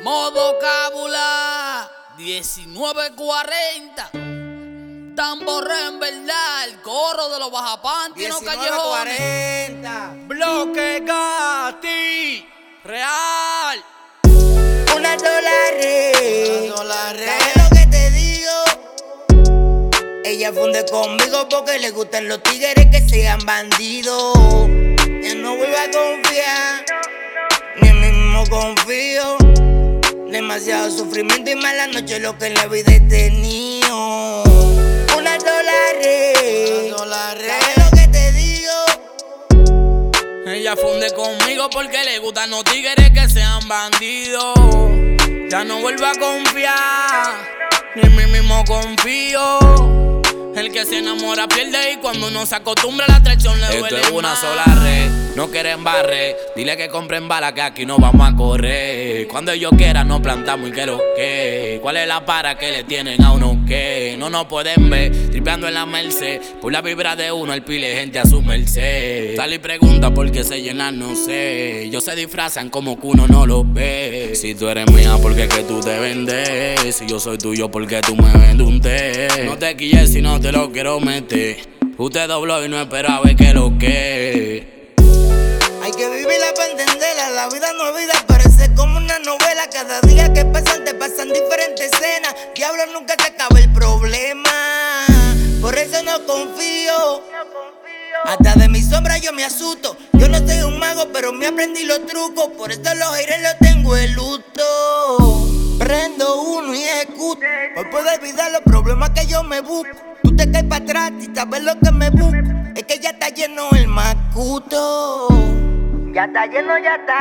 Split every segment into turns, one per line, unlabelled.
Modo cábula 1940. Tamborre en verdad, el coro de los bajapanti en los callejones.
1940.
Bloque Gatti Real.
Una dólares. ¿Sabes lo que te digo? Ella funde conmigo porque le gustan los tigres que sean bandidos. Ya no vuelvo a confiar, ni en mí mismo confío. Demasiado sufrimiento y mala noche lo que en la vida he tenido. Unas dólares. ¿Sabes lo que te digo?
Ella funde conmigo porque le gustan los tigres que sean bandidos. Ya no vuelvo a confiar, ni en mí mismo confío. El que se enamora pierde y cuando uno se acostumbra a la traición le duele.
Esto es una sola red, no quieren barrer. Dile que compren bala que aquí no vamos a correr. Cuando ellos quieran nos plantamos y que lo que. ¿Cuál es la para que le tienen a uno que? No nos pueden ver, tripeando en la Merced. Por la vibra de uno el pile gente a su merced. Sale y pregunta por qué se llenan, no sé. Ellos se disfrazan como que uno no los ve. Si tú eres mía, ¿por qué que tú te vendes? Si yo soy tuyo, ¿por qué tú me vendes un té? No te quilles si no te lo quiero meter. Usted dobló y no esperaba ver que lo que.
Hay que vivirla para entenderla. La vida no es vida, parece como una novela. Cada día que pasan te pasan diferentes escenas. Diablo, nunca se acaba el problema. Por eso no confío. Hasta de mi sombra yo me asusto. Yo no soy un mago, pero me aprendí los trucos. Por eso los aires los tengo en luto. Prendo uno y ejecuto. Hoy puedo olvidar los problemas que yo me busco. Tú te caes para atrás y sabes lo que me busco. Es que ya está lleno el macuto. Ya está lleno,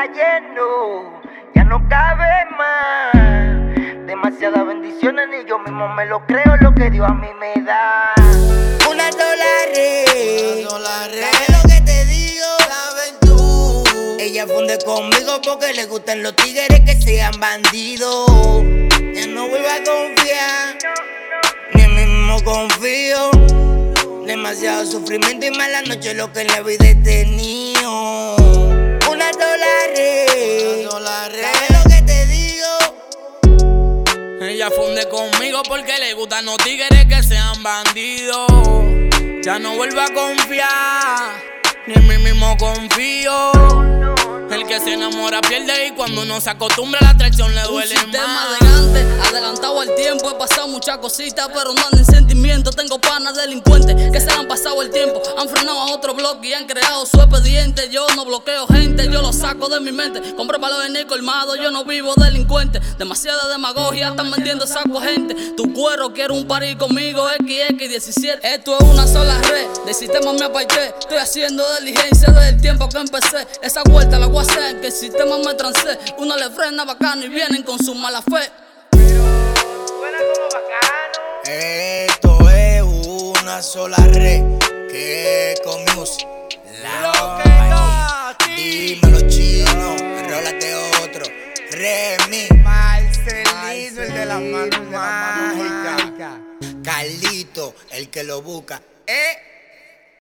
ya no cabe más. Demasiadas bendiciones, ni yo mismo me lo creo lo que Dios a mí me da. Unas dólares. ¿Sabes lo que te digo? ¿Sabes tú? Ella funde conmigo porque le gustan los tigres que sean bandidos. Ya no vuelvo a confiar, ni en mí mismo confío. Demasiado sufrimiento y mala noche lo que en la vida he tenido. Unas dólares. ¿Sabes lo que te digo?
Ella funde conmigo porque le gustan los tigres que sean bandidos. Ya no vuelvo a confiar, ni en mí mismo confío. El que se enamora pierde y cuando uno se acostumbra a la traición le duele más. Un sistema adelantado al tiempo. He pasado muchas cositas, pero no ando en sentimiento. Tengo panas delincuentes que se le han pasado el tiempo. Han frenado a otro bloque y han creado su expediente. Yo no bloqueo gente, yo lo saco de mi mente. Compré palo de Nico colmado, yo no vivo delincuente. Demasiada demagogia, están vendiendo saco gente. Tu cuero quiere un party conmigo, XX17. Esto es una sola red, del sistema me aparté. Estoy haciendo diligencia desde el tiempo que empecé. Esa vuelta la voy a hacer, que el sistema me trancé. Uno le frena bacano y vienen con su mala fe.
Suena como bacano. Esto es una sola red, que con music. Dímelo chino, rólate otro. Remy Marcelino, el de las manos mágicas. Carlito, el que lo busca.